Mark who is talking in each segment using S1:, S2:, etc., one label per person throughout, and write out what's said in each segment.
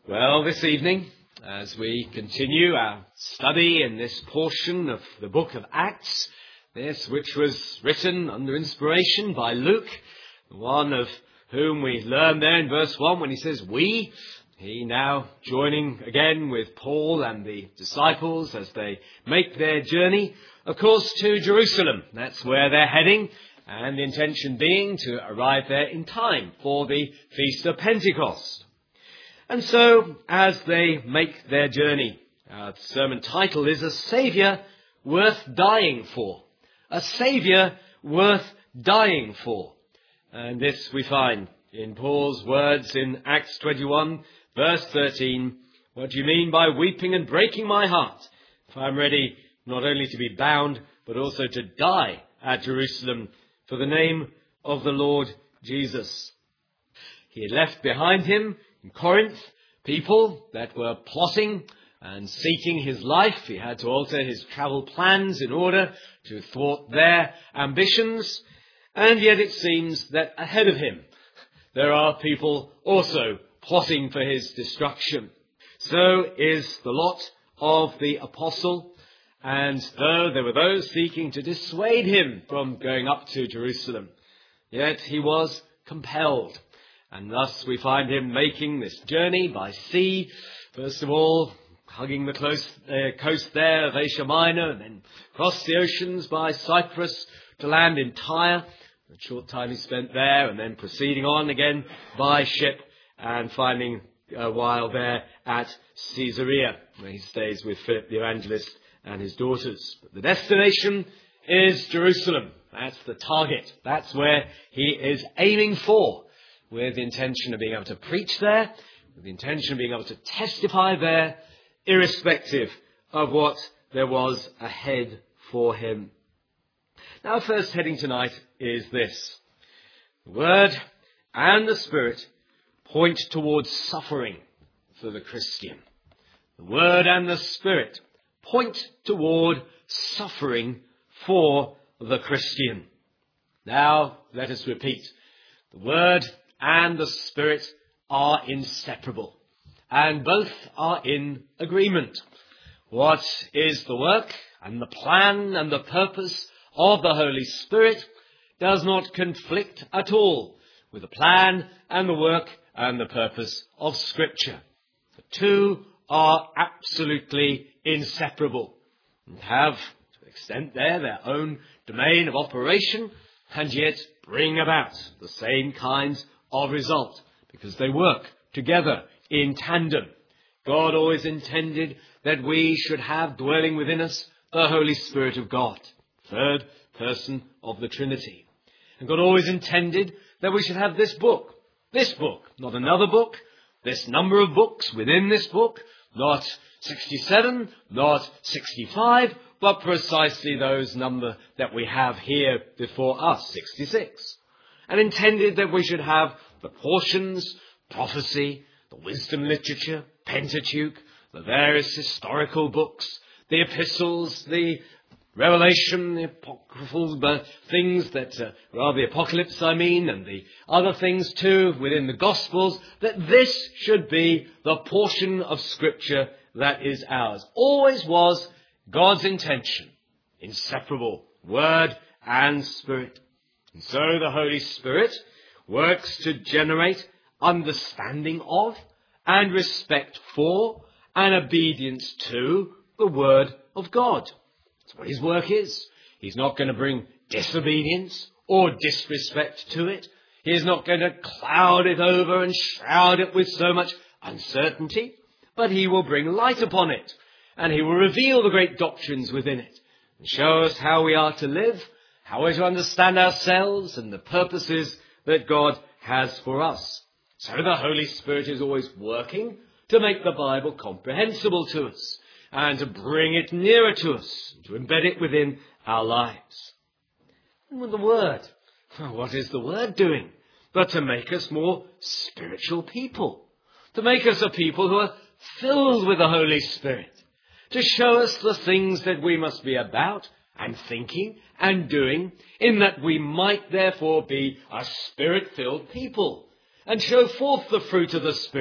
S1: Well, this evening, as we continue our study in this portion of the book of Acts, this which was written under inspiration by Luke, the one of whom we learn there in verse 1 when he says, "We," he now joining again with Paul and the disciples as they make their journey, of course, to Jerusalem. That's where they're heading, and the intention being to arrive there in time for the Feast of Pentecost. And so, as they make their journey, our sermon title is A Saviour Worth Dying For. A Saviour Worth Dying For. And this we find in Paul's words in Acts 21, verse 13. "What do you mean by weeping and breaking my heart? If I am ready not only to be bound, but also to die at Jerusalem for the name of the Lord Jesus." He had left behind him in Corinth people that were plotting and seeking his life. He had to alter his travel plans in order to thwart their ambitions. And yet it seems that ahead of him there are people also plotting for his destruction. So is the lot of the apostle. And though there were those seeking to dissuade him from going up to Jerusalem, yet he was compelled. And thus we find him making this journey by sea, first of all hugging the coast there of Asia Minor, and then cross the oceans by Cyprus to land in Tyre, a short time he spent there, and then proceeding on again by ship and finding a while there at Caesarea, where he stays with Philip the Evangelist and his daughters. But the destination is Jerusalem. That's the target. That's where he is aiming for, with the intention of being able to preach there, with the intention of being able to testify there, irrespective of what there was ahead for him. Now, our first heading tonight is this: the Word and the Spirit point towards suffering for the Christian. The Word and the Spirit point toward suffering for the Christian. Now, let us repeat. The Word and the Spirit are inseparable, and both are in agreement. What is the work and the plan and the purpose of the Holy Spirit does not conflict at all with the plan and the work and the purpose of Scripture. The two are absolutely inseparable and have, to an extent there, their own domain of operation, and yet bring about the same kinds of result, because they work together in tandem. God always intended that we should have dwelling within us the Holy Spirit of God, third person of the Trinity. And God always intended that we should have this book, not another book, this number of books within this book, not 67, not 65, but precisely those number that we have here before us, 66. And intended that we should have the portions, prophecy, the wisdom literature, Pentateuch, the various historical books, the epistles, the Revelation, the apocryphal things that, the Apocalypse and the other things too within the Gospels, that this should be the portion of Scripture that is ours. Always was God's intention, inseparable, Word and Spirit. And so the Holy Spirit works to generate understanding of and respect for and obedience to the Word of God. That's what his work is. He's not going to bring disobedience or disrespect to it. He is not going to cloud it over and shroud it with so much uncertainty, but he will bring light upon it, and he will reveal the great doctrines within it and show us how we are to live, how we are to understand ourselves and the purposes that God has for us. So the Holy Spirit is always working to make the Bible comprehensible to us and to bring it nearer to us, to embed it within our lives. And with the Word, what is the Word doing but to make us more spiritual people, to make us a people who are filled with the Holy Spirit, to show us the things that we must be about and thinking and doing, in that we might therefore be a Spirit-filled people and show forth the fruit of the Spirit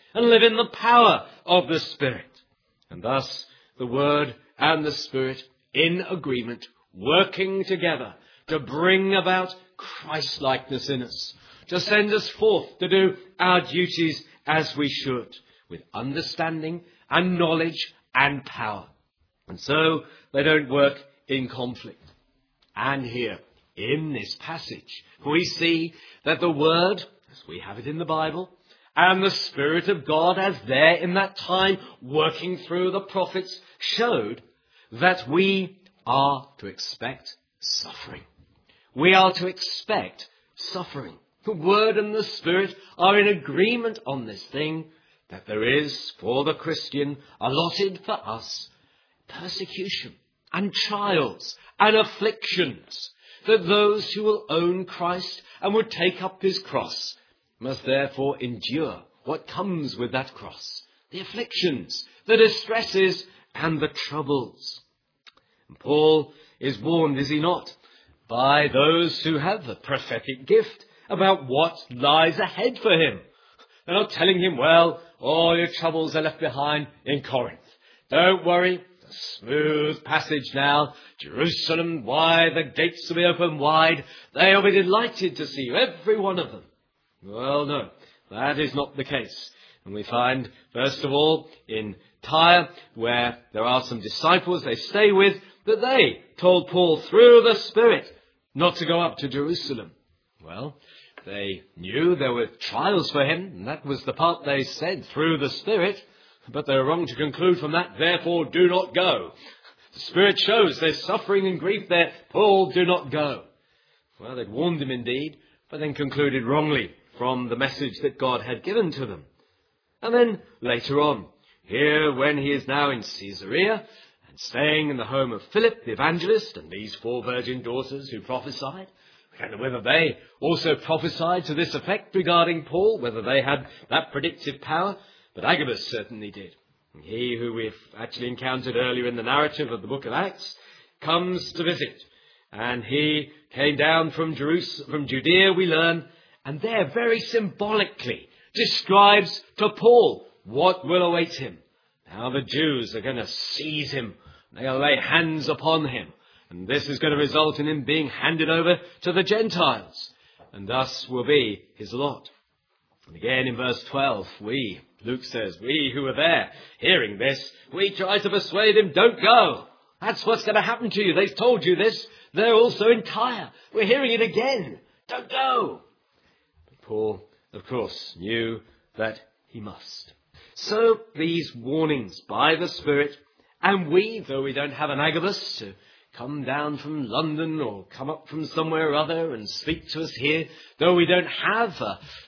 S1: and live in the power of the Spirit. And thus the Word and the Spirit in agreement, working together to bring about Christ-likeness in us, to send us forth to do our duties as we should, with understanding and knowledge and power. And so they don't work in conflict. And here, in this passage, we see that the Word, as we have it in the Bible, and the Spirit of God, as there in that time working through the prophets, showed that we are to expect suffering. We are to expect suffering. The Word and the Spirit are in agreement on this thing, that there is, for the Christian, allotted for us persecution and trials and afflictions, that those who will own Christ and would take up his cross must therefore endure what comes with that cross, the afflictions, the distresses, and the troubles. And Paul is warned, is he not, by those who have the prophetic gift about what lies ahead for him. They're not telling him, well, all your troubles are left behind in Corinth. Don't worry, it's a smooth passage now. Jerusalem, why, the gates will be open wide. They'll be delighted to see you, every one of them. Well, no, that is not the case. And we find, first of all, in Tyre, where there are some disciples they stay with, that they told Paul through the Spirit not to go up to Jerusalem. Well, they knew there were trials for him, and that was the part they said, through the Spirit, but they were wrong to conclude from that, therefore do not go. The Spirit shows there's suffering and grief there, Paul, do not go. Well, they'd warned him indeed, but then concluded wrongly from the message that God had given to them. And then later on, here when he is now in Caesarea, and staying in the home of Philip the evangelist, and these 4 virgin daughters who prophesied, we don't know whether they also prophesied to this effect regarding Paul, whether they had that predictive power, but Agabus certainly did. And he, who we've actually encountered earlier in the narrative of the book of Acts, comes to visit. And he came down from Judea, we learn, and there very symbolically describes to Paul what will await him. How the Jews are going to seize him. They'll lay hands upon him. And this is going to result in him being handed over to the Gentiles. And thus will be his lot. And again in verse 12, Luke says, we who were there hearing this, we try to persuade him, don't go. That's what's going to happen to you. They've told you this. They're also in Tyre. We're hearing it again. Don't go. But Paul, of course, knew that he must. So these warnings by the Spirit, and we, though we don't have an Agabus to come down from London or come up from somewhere or other and speak to us here, though we don't have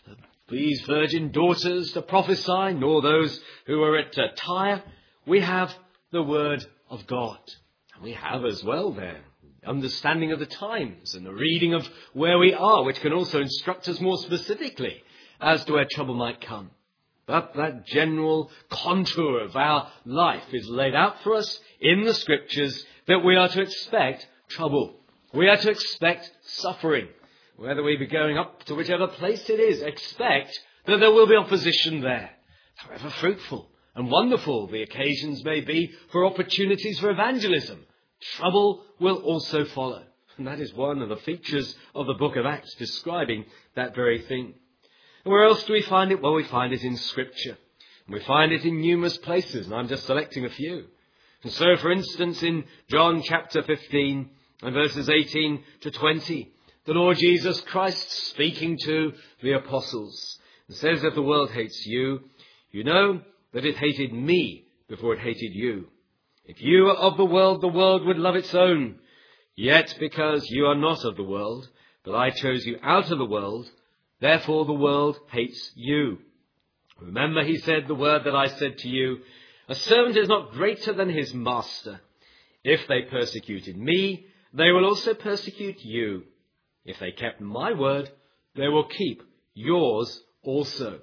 S1: these virgin daughters to prophesy, nor those who are at Tyre, we have the Word of God. And we have as well there understanding of the times and the reading of where we are, which can also instruct us more specifically as to where trouble might come. But that general contour of our life is laid out for us in the Scriptures, that we are to expect trouble. We are to expect suffering. Whether we be going up to whichever place it is, expect that there will be opposition there. However fruitful and wonderful the occasions may be for opportunities for evangelism, trouble will also follow. And that is one of the features of the book of Acts, describing that very thing. And where else do we find it? Well, we find it in Scripture. And we find it in numerous places, and I'm just selecting a few. And so, for instance, in John chapter 15 and verses 18 to 20, the Lord Jesus Christ speaking to the apostles, and says that the world hates you. You know that it hated me before it hated you. If you were of the world would love its own. Yet because you are not of the world, but I chose you out of the world, therefore the world hates you. Remember, he said, the word that I said to you, a servant is not greater than his master. If they persecuted me, they will also persecute you. If they kept my word, they will keep yours also.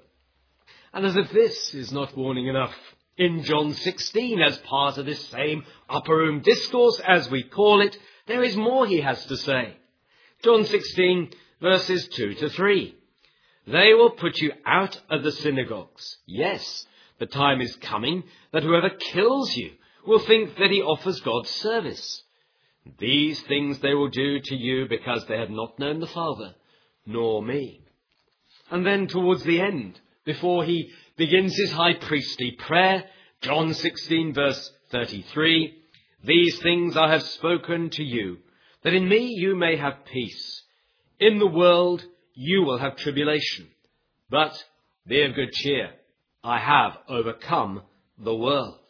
S1: And as if this is not warning enough, in John 16, as part of this same upper room discourse, as we call it, there is more he has to say. John 16, verses 2 to 3. They will put you out of the synagogues. Yes, the time is coming that whoever kills you will think that he offers God service. These things they will do to you because they have not known the Father, nor me." And then towards the end, before he begins his high priestly prayer, John 16 verse 33, "These things I have spoken to you, that in me you may have peace. In the world you will have tribulation, but be of good cheer. I have overcome the world."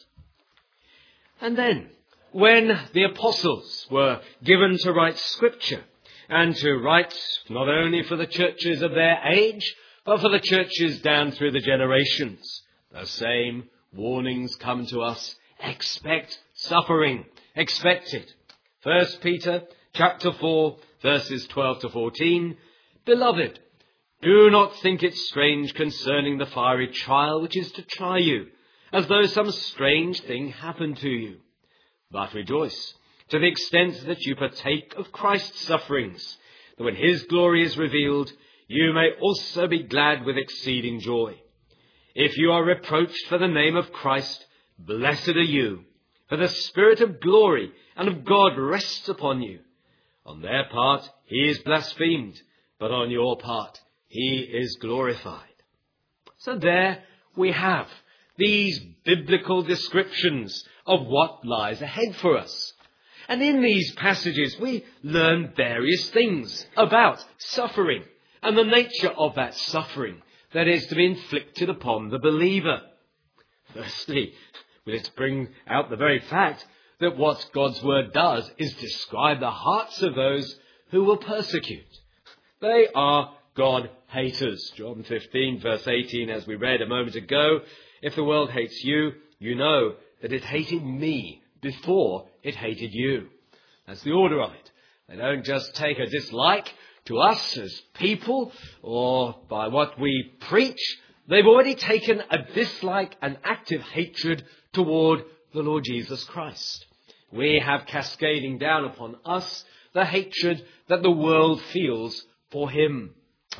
S1: And then, when the apostles were given to write scripture, and to write not only for the churches of their age, but for the churches down through the generations, the same warnings come to us. Expect suffering. Expect it. 1 Peter chapter 4, verses 12 to 14. "Beloved, do not think it strange concerning the fiery trial which is to try you, as though some strange thing happened to you. But rejoice to the extent that you partake of Christ's sufferings, that when his glory is revealed, you may also be glad with exceeding joy. If you are reproached for the name of Christ, blessed are you, for the Spirit of glory and of God rests upon you. On their part he is blasphemed, but on your part he is glorified." So there we have these biblical descriptions of what lies ahead for us. And in these passages we learn various things about suffering and the nature of that suffering that is to be inflicted upon the believer. Firstly, let's bring out the very fact that what God's word does is describe the hearts of those who will persecute. They are God haters. John 15 verse 18, as we read a moment ago, "If the world hates you, you know that it hated me before it hated you." That's the order of it. They don't just take a dislike to us as people or by what we preach. They've already taken a dislike and active hatred toward the Lord Jesus Christ. We have cascading down upon us the hatred that the world feels for him.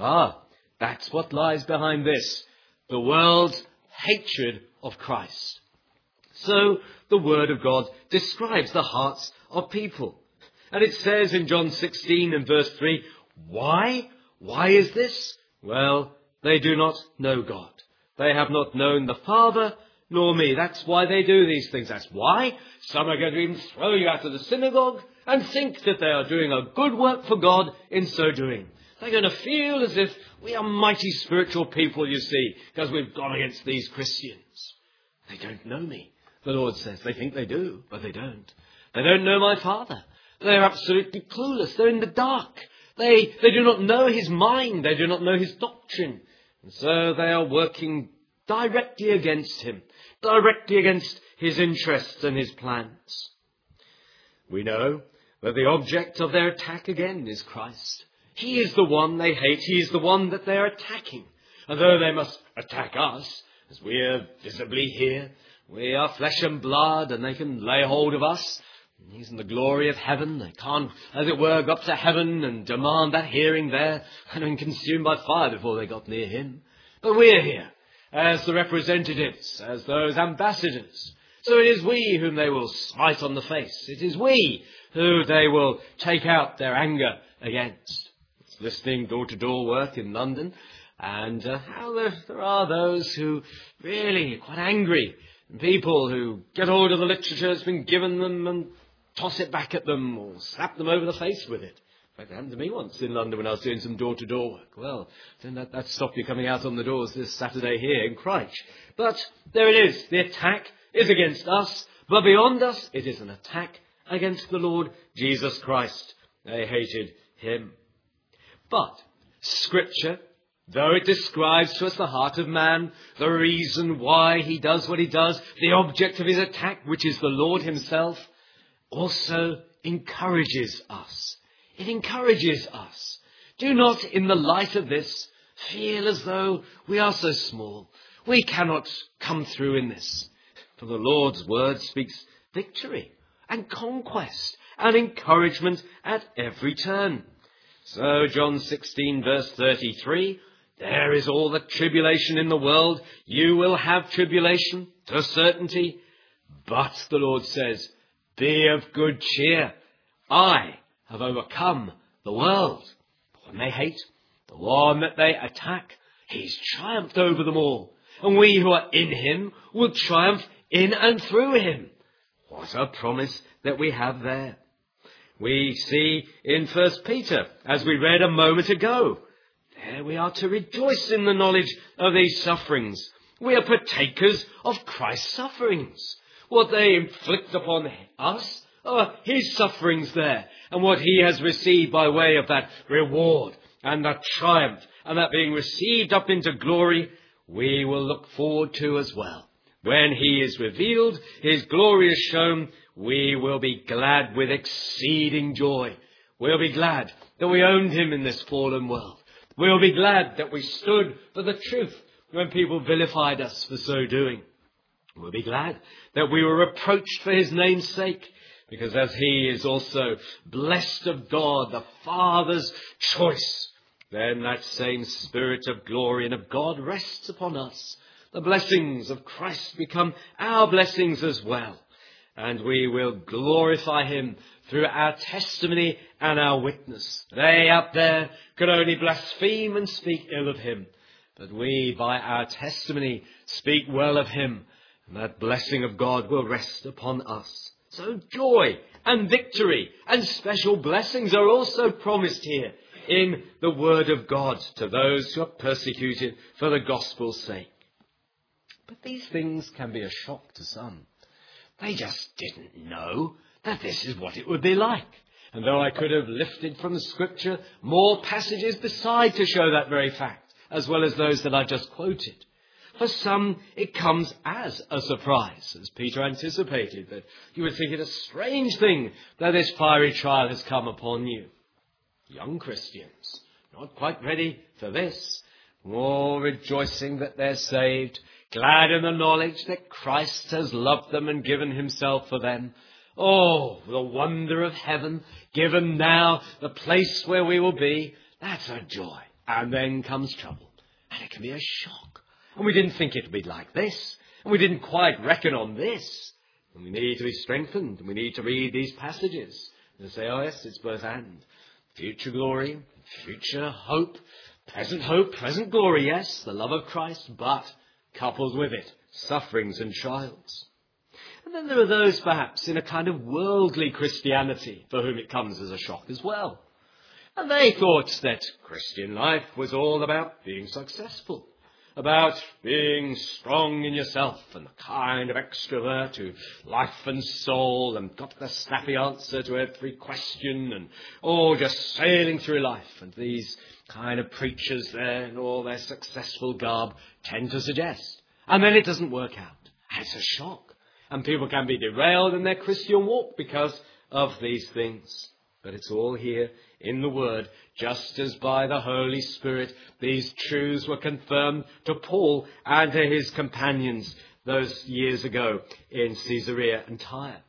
S1: That's what lies behind this. The world's hatred of Christ. So the Word of God describes the hearts of people. And it says in John 16 and verse 3, why? Why is this? Well, they do not know God. They have not known the Father nor me. That's why they do these things. That's why some are going to even throw you out of the synagogue and think that they are doing a good work for God in so doing. They're going to feel as if we are mighty spiritual people, you see, because we've gone against these Christians. They don't know me, the Lord says. They think they do, but they don't. They don't know my Father. They're absolutely clueless. They're in the dark. They do not know his mind. They do not know his doctrine. And so they are working directly against him, directly against his interests and his plans. We know that the object of their attack again is Christ. He is the one they hate. He is the one that they're attacking. And though they must attack us, as we are visibly here, we are flesh and blood, and they can lay hold of us. He's in the glory of heaven. They can't, as it were, go up to heaven and demand that hearing there and been consumed by fire before they got near him. But we're here as the representatives, as those ambassadors. So it is we whom they will smite on the face. It is we who they will take out their anger against. It's listening door-to-door work in London, and how there are those who really are quite angry. People who get hold of the literature that's been given them and toss it back at them or slap them over the face with it. In fact, it happened to me once in London when I was doing some door-to-door work. Well, then that stopped you coming out on the doors this Saturday here in Christ. But there it is. The attack is against us, but beyond us, it is an attack against the Lord Jesus Christ. They hated him. But Scripture, though it describes to us the heart of man, the reason why he does what he does, the object of his attack, which is the Lord himself, also encourages us. It encourages us. Do not, in the light of this, feel as though we are so small. We cannot come through in this. For the Lord's word speaks victory and conquest and encouragement at every turn. So John 16 verse 33, There is all the tribulation in the world. You will have tribulation, to a certainty. But, the Lord says, be of good cheer. I have overcome the world. The one they hate, the one that they attack, he's triumphed over them all. And we who are in him will triumph in and through him. What a promise that we have there. We see in 1 Peter, as we read a moment ago, there we are to rejoice in the knowledge of these sufferings. We are partakers of Christ's sufferings. What they inflict upon us are his sufferings there, and what he has received by way of that reward and that triumph and that being received up into glory, we will look forward to as well. When he is revealed, his glory is shown, we will be glad with exceeding joy. We'll be glad that we owned him in this fallen world. We'll be glad that we stood for the truth when people vilified us for so doing. We'll be glad that we were reproached for his name's sake, because as he is also blessed of God, the Father's choice, then that same Spirit of glory and of God rests upon us. The blessings of Christ become our blessings as well. And we will glorify him through our testimony and our witness. They up there could only blaspheme and speak ill of him. But we, by our testimony, speak well of him. And that blessing of God will rest upon us. So joy and victory and special blessings are also promised here in the word of God to those who are persecuted for the gospel's sake. But these things can be a shock to some. They just didn't know that this is what it would be like. And though I could have lifted from the Scripture more passages beside to show that very fact, as well as those that I just quoted, for some it comes as a surprise, as Peter anticipated, that you would think it a strange thing that this fiery trial has come upon you. Young Christians, not quite ready for this, more rejoicing that they're saved, glad in the knowledge that Christ has loved them and given himself for them. Oh, the wonder of heaven, given now, the place where we will be, that's a joy. And then comes trouble, and it can be a shock. And we didn't think it would be like this, and we didn't quite reckon on this. And we need to be strengthened, and we need to read these passages and say, oh yes, it's both and. Future glory, future hope, present glory, yes, the love of Christ, but coupled with it, sufferings and trials. And then there are those perhaps in a kind of worldly Christianity for whom it comes as a shock as well. And they thought that Christian life was all about being successful, about being strong in yourself and the kind of extrovert who life and soul and got the snappy answer to every question and just sailing through life. And these kind of preachers there in all their successful garb tend to suggest. And then it doesn't work out. And it's a shock. And people can be derailed in their Christian walk because of these things. But it's all here in the Word, just as by the Holy Spirit these truths were confirmed to Paul and to his companions those years ago in Caesarea and Tyre.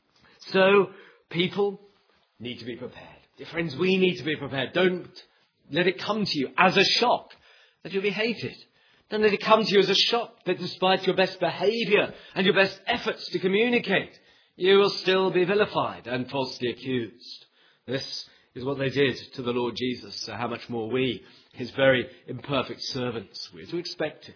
S1: So people need to be prepared. Dear friends, we need to be prepared. Don't let it come to you as a shock that you'll be hated. Don't let it come to you as a shock that despite your best behaviour and your best efforts to communicate, you will still be vilified and falsely accused. This is what they did to the Lord Jesus, so how much more we, his very imperfect servants, we're to expect it.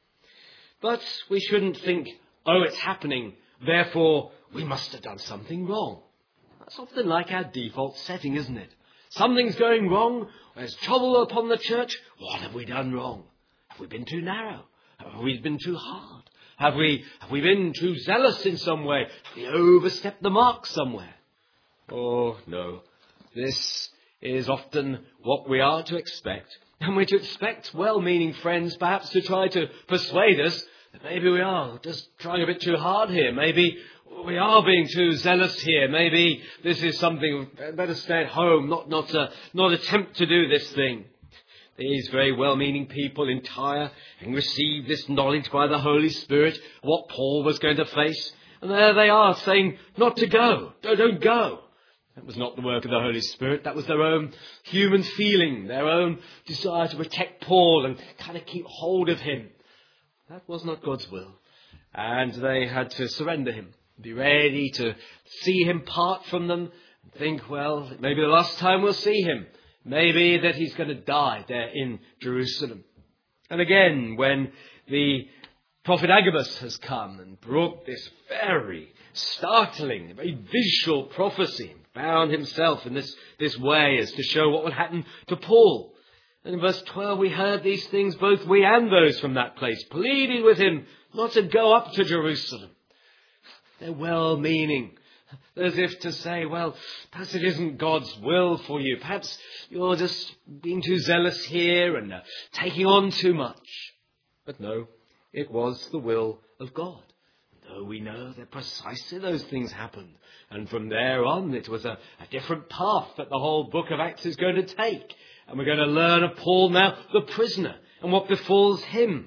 S1: But we shouldn't think, it's happening, therefore we must have done something wrong. That's often like our default setting, isn't it? Something's going wrong, there's trouble upon the church, what have we done wrong? Have we been too narrow? Have we been too hard? Have we been too zealous in some way? Have we overstepped the mark somewhere? Oh, no. This is often what we are to expect. And we're to expect well-meaning friends perhaps to try to persuade us that maybe we are just trying a bit too hard here. Maybe we are being too zealous here. Maybe this is something, better stay at home, not attempt to do this thing. These very well-meaning people in Tyre and received this knowledge by the Holy Spirit, what Paul was going to face. And there they are saying not to go. Don't go. That was not the work of the Holy Spirit. That was their own human feeling, their own desire to protect Paul and kind of keep hold of him. That was not God's will. And they had to surrender him, be ready to see him part from them, and think, well, maybe the last time we'll see him. Maybe that he's going to die there in Jerusalem. And again, when the prophet Agabus has come and brought this very startling, very visual prophecy, bound himself in this way as to show what would happen to Paul. And in verse 12 we heard these things, both we and those from that place, pleading with him not to go up to Jerusalem. They're well-meaning, as if to say, well, perhaps it isn't God's will for you. Perhaps you're just being too zealous here and taking on too much. But no, it was the will of God. Though we know that precisely those things happened. And from there on, it was a different path that the whole book of Acts is going to take. And we're going to learn of Paul now, the prisoner, and what befalls him.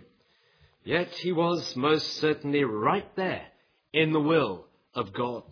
S1: Yet he was most certainly right there in the will of God.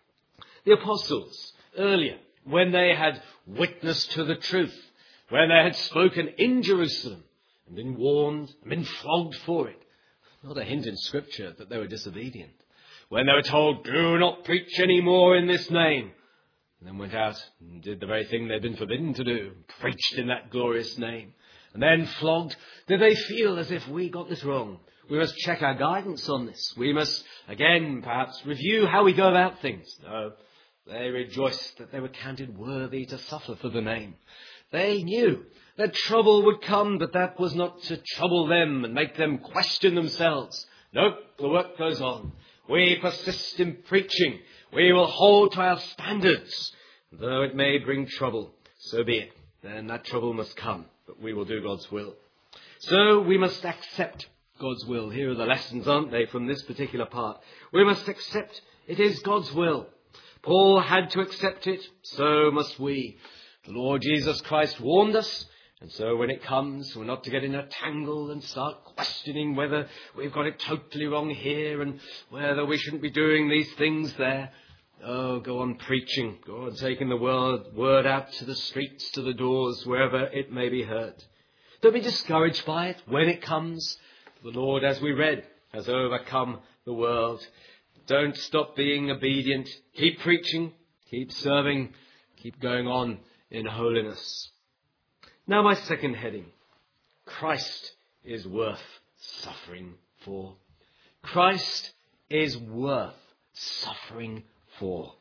S1: The apostles, earlier, when they had witnessed to the truth, when they had spoken in Jerusalem and been warned and been flogged for it, not a hint in Scripture that they were disobedient. When they were told, do not preach any more in this name, and then went out and did the very thing they'd been forbidden to do, preached in that glorious name, and then flogged, did they feel as if we got this wrong? We must check our guidance on this. We must, again, perhaps review how we go about things. No, they rejoiced that they were counted worthy to suffer for the name. They knew that trouble would come, but that was not to trouble them and make them question themselves. No, the work goes on. We persist in preaching. We will hold to our standards. Though it may bring trouble, so be it. Then that trouble must come, but we will do God's will. So we must accept God's will. Here are the lessons, aren't they, from this particular part. We must accept it is God's will. Paul had to accept it, so must we. The Lord Jesus Christ warned us, and so when it comes, we're not to get in a tangle and start questioning whether we've got it totally wrong here and whether we shouldn't be doing these things there. Oh, go on preaching. Go on taking the word out to the streets, to the doors, wherever it may be heard. Don't be discouraged by it when it comes. The Lord, as we read, has overcome the world. Don't stop being obedient. Keep preaching. Keep serving. Keep going on in holiness. Now my second heading. Christ is worth suffering for. Christ is worth suffering for.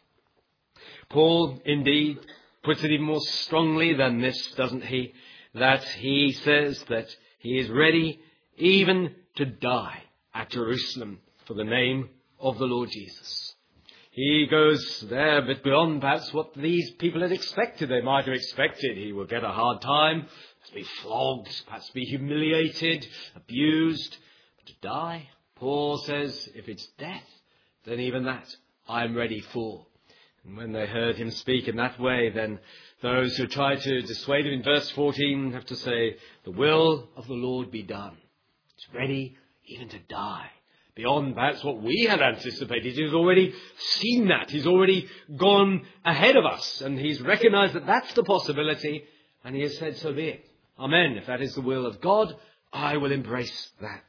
S1: Paul, indeed, puts it even more strongly than this, doesn't he? That he says that he is ready even to die at Jerusalem for the name of the Lord Jesus. He goes there a bit beyond perhaps what these people had expected. They might have expected he would get a hard time, perhaps be flogged, perhaps be humiliated, abused. But to die, Paul says, if it's death, then even that I'm ready for. And when they heard him speak in that way, then those who try to dissuade him in verse 14 have to say, the will of the Lord be done. He's ready even to die. Beyond perhaps what we had anticipated. He's already seen that. He's already gone ahead of us. And he's recognized that that's the possibility. And he has said, so be it. Amen. If that is the will of God, I will embrace that.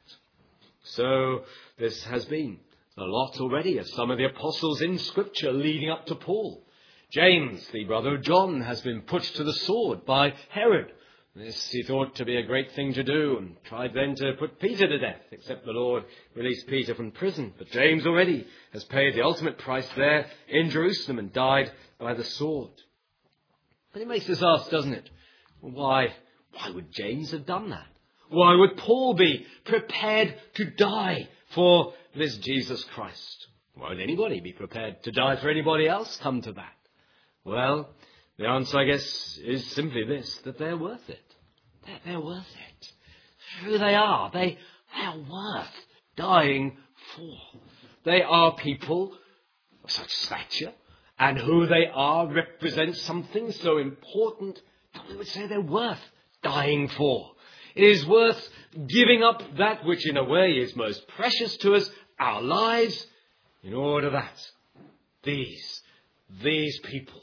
S1: So this has been a lot already of some of the apostles in Scripture leading up to Paul. James, the brother of John, has been put to the sword by Herod. This he thought to be a great thing to do and tried then to put Peter to death, except the Lord released Peter from prison. But James already has paid the ultimate price there in Jerusalem and died by the sword. But it makes us ask, doesn't it? Why would James have done that? Why would Paul be prepared to die for this Jesus Christ? Why would anybody be prepared to die for anybody else? Come to that. Well, the answer, I guess, is simply this, that they're worth it. They're worth it. Who they are. They are worth dying for. They are people of such stature, and who they are represents something so important that we would say they're worth dying for. It is worth giving up that which in a way is most precious to us, our lives, in order that these people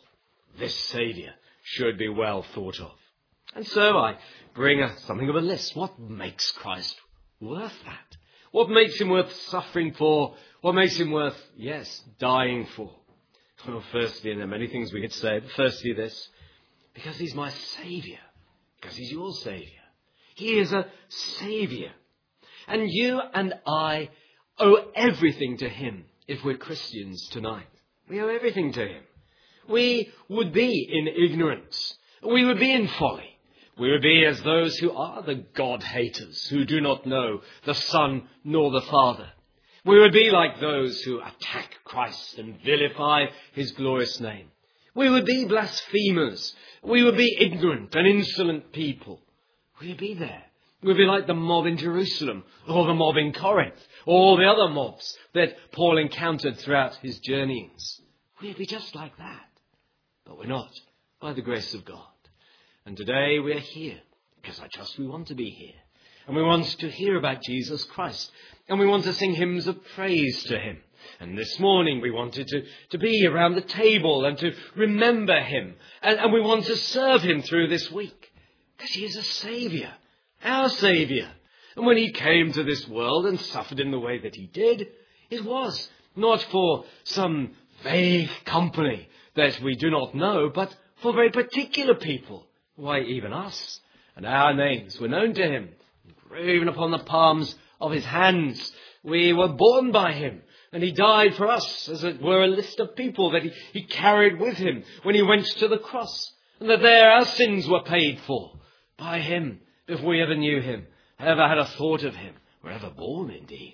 S1: this Saviour should be well thought of. And so I bring something of a list. What makes Christ worth that? What makes him worth suffering for? What makes him worth, yes, dying for? Well, firstly, and there are many things we could say, but firstly this, because he's my Saviour, because he's your Saviour. He is a Saviour. And you and I owe everything to him if we're Christians tonight. We owe everything to him. We would be in ignorance. We would be in folly. We would be as those who are the God-haters, who do not know the Son nor the Father. We would be like those who attack Christ and vilify his glorious name. We would be blasphemers. We would be ignorant and insolent people. We would be there. We would be like the mob in Jerusalem, or the mob in Corinth, or all the other mobs that Paul encountered throughout his journeyings. We would be just like that. But we're not, by the grace of God. And today we are here, because I trust we want to be here. And we want to hear about Jesus Christ. And we want to sing hymns of praise to him. And this morning we wanted to be around the table and to remember him. And we want to serve him through this week. Because he is a Saviour, our Saviour. And when he came to this world and suffered in the way that he did, it was not for some vague company that we do not know, but for very particular people. Why, even us. And our names were known to him, engraven upon the palms of his hands. We were born by him, and he died for us, as it were a list of people that he carried with him when he went to the cross, and that there our sins were paid for by him, if we ever knew him, ever had a thought of him, were ever born indeed.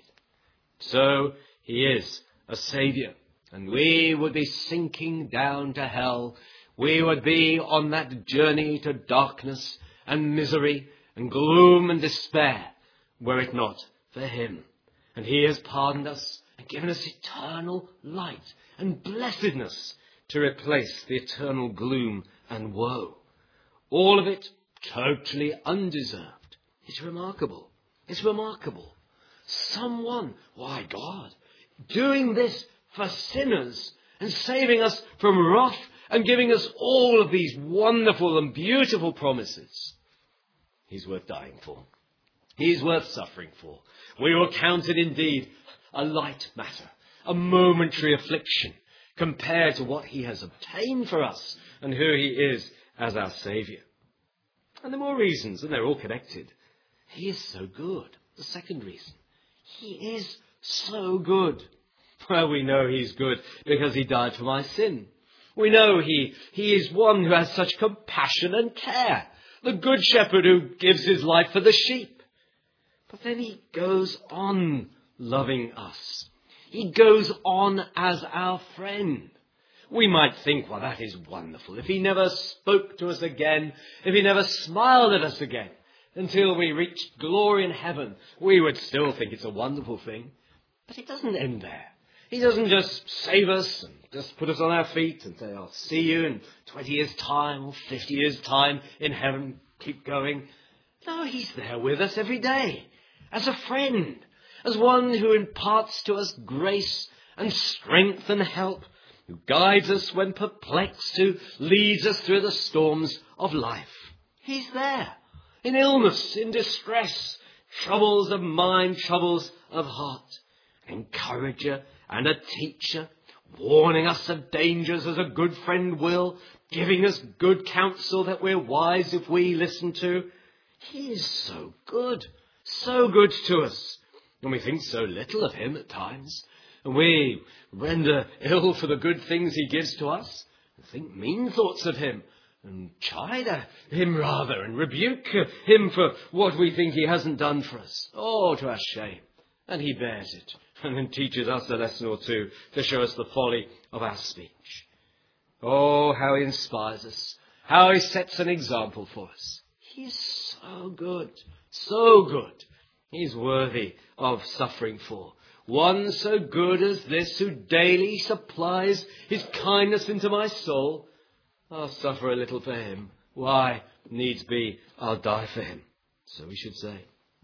S1: So he is a Saviour, and we would be sinking down to hell. We would be on that journey to darkness and misery and gloom and despair, were it not for him. And he has pardoned us and given us eternal light and blessedness to replace the eternal gloom and woe. All of it totally undeserved. It's remarkable. It's remarkable. Someone, why God, doing this for sinners and saving us from wrath and giving us all of these wonderful and beautiful promises. He's worth dying for. He's worth suffering for. We will count it indeed a light matter, a momentary affliction, compared to what he has obtained for us and who he is as our Saviour. And there are more reasons, and they're all connected. He is so good. The second reason. He is so good. Well, we know he's good because he died for my sin. We know he is one who has such compassion and care. The good shepherd who gives his life for the sheep. But then he goes on loving us. He goes on as our friend. We might think, well, that is wonderful. If he never spoke to us again, if he never smiled at us again, until we reached glory in heaven, we would still think it's a wonderful thing. But it doesn't end there. He doesn't just save us and just put us on our feet and say, I'll see you in 20 years' time or 50 years' time in heaven. Keep going. No, he's there with us every day as a friend, as one who imparts to us grace and strength and help, who guides us when perplexed, who leads us through the storms of life. He's there in illness, in distress, troubles of mind, troubles of heart, an encourager and a teacher, warning us of dangers as a good friend will, giving us good counsel that we're wise if we listen to. He is so good to us. And we think so little of him at times. And we render ill for the good things he gives to us, and think mean thoughts of him, and chide him rather, and rebuke him for what we think he hasn't done for us. Oh, to our shame. And he bears it, and then teaches us a lesson or two to show us the folly of our speech. Oh, how he inspires us, how he sets an example for us. He is so good, so good. He's worthy of suffering for. One so good as this, who daily supplies his kindness into my soul. I'll suffer a little for him. Why, needs be, I'll die for him. So we should say.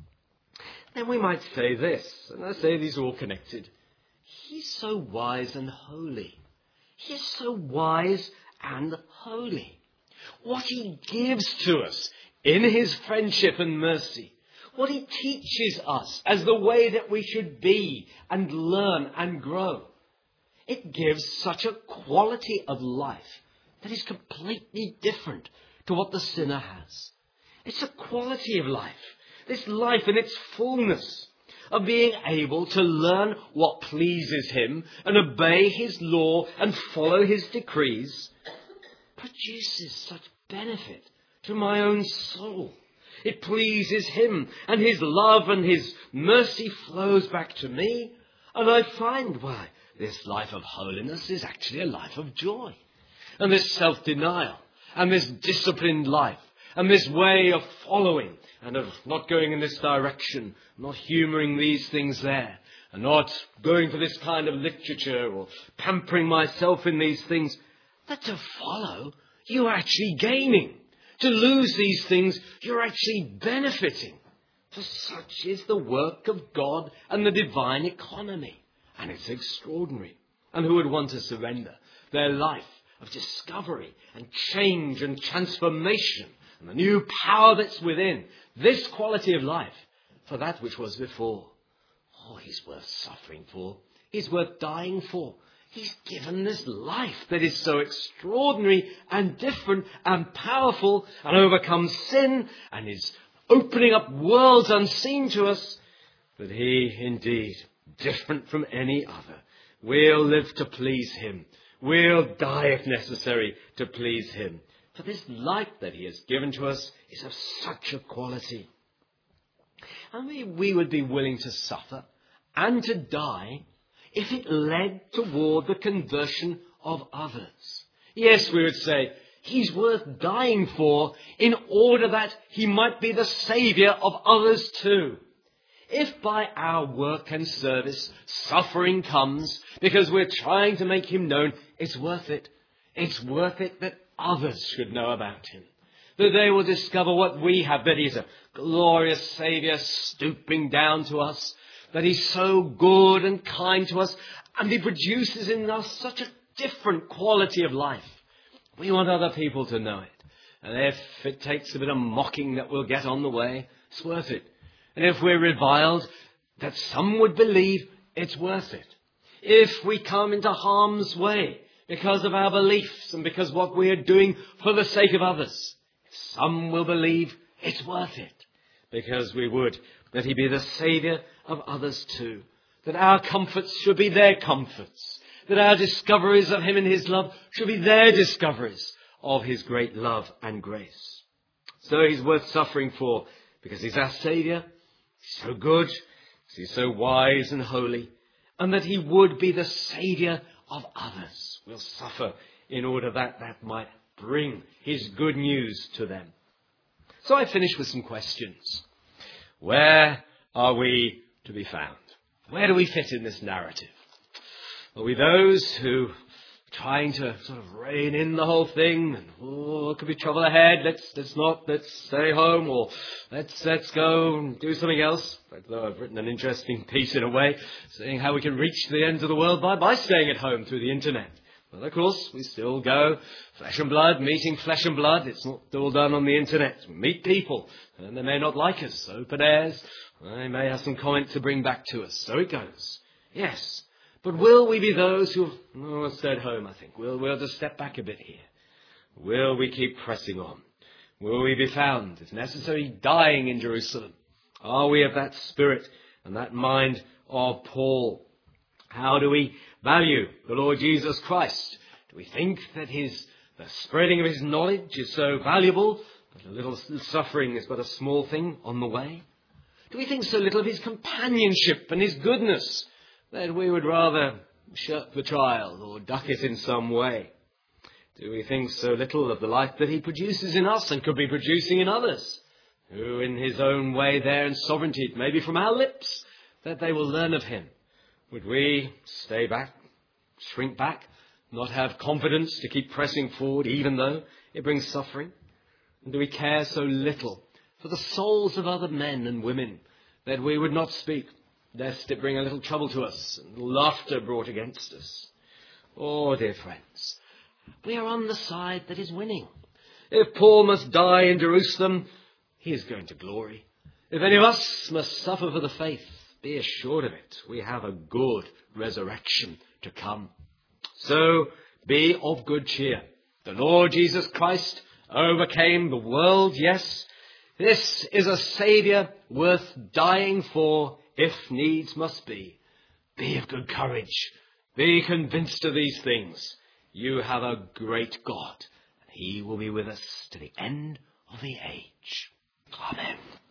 S1: Then we might say this, and I say these are all connected. He's so wise and holy. He is so wise and holy. What he gives to us in his friendship and mercy. What he teaches us as the way that we should be and learn and grow. It gives such a quality of life that is completely different to what the sinner has. It's a quality of life, this life in its fullness, of being able to learn what pleases him and obey his law and follow his decrees, produces such benefit to my own soul. It pleases him, and his love and his mercy flows back to me, and I find why this life of holiness is actually a life of joy. And this self-denial, and this disciplined life, and this way of following, and of not going in this direction, not humouring these things there, and not going for this kind of literature, or pampering myself in these things, that to follow, you're actually gaining. To lose these things, you're actually benefiting. For such is the work of God and the divine economy. And it's extraordinary. And who would want to surrender their life of discovery and change and transformation and the new power that's within this quality of life for that which was before? Oh, he's worth suffering for. He's worth dying for. He's given this life that is so extraordinary and different and powerful and overcomes sin and is opening up worlds unseen to us. But he, indeed, different from any other, will live to please him. Will die, if necessary, to please him. For this life that he has given to us is of such a quality. And we would be willing to suffer and to die if it led toward the conversion of others. Yes, we would say, he's worth dying for in order that he might be the saviour of others too. If by our work and service suffering comes because we're trying to make him known, it's worth it. It's worth it that others should know about him. That they will discover what we have, that he's a glorious saviour stooping down to us, that he's so good and kind to us, and he produces in us such a different quality of life. We want other people to know it. And if it takes a bit of mocking that we'll get on the way, it's worth it. And if we're reviled, that some would believe, it's worth it. If we come into harm's way because of our beliefs and because what we are doing for the sake of others, some will believe it's worth it. Because we would that he be the saviour of others too. That our comforts should be their comforts. That our discoveries of him and his love should be their discoveries of his great love and grace. So he's worth suffering for because he's our saviour. He's so good. He's so wise and holy. And that he would be the saviour of others. We'll suffer in order that might bring his good news to them. So I finish with some questions. Where are we to be found? Where do we fit in this narrative? Are we those who are trying to sort of rein in the whole thing? And, there could be trouble ahead. Let's stay home, or let's go and do something else. Though I've written an interesting piece in a way, saying how we can reach the ends of the world by staying at home through the internet. Well, of course, we still go flesh and blood, meeting flesh and blood. It's not all done on the internet. We meet people, and they may not like us. Open airs. They may have some comment to bring back to us. So it goes. Yes. But will we be those who have stayed home, I think? We'll just step back a bit here. Will we keep pressing on? Will we be found, if necessary, dying in Jerusalem? Are we of that spirit and that mind of Paul? How do we value the Lord Jesus Christ? Do we think that the spreading of his knowledge is so valuable that a little suffering is but a small thing on the way? Do we think so little of his companionship and his goodness that we would rather shirk the trial or duck it in some way? Do we think so little of the life that he produces in us and could be producing in others, who in his own way there in sovereignty, maybe from our lips, that they will learn of him? Would we stay back, shrink back, not have confidence to keep pressing forward even though it brings suffering? And do we care so little for the souls of other men and women that we would not speak, lest it bring a little trouble to us and laughter brought against us? Oh, dear friends, We are on the side that is winning. If Paul must die in Jerusalem, he is going to glory. If any of us must suffer for the faith, be assured of it. We have a good resurrection to come. So be of good cheer. The Lord Jesus Christ overcame the world, yes. This is a Saviour worth dying for, if needs must be. Be of good courage. Be convinced of these things. You have a great God, and he will be with us to the end of the age. Amen.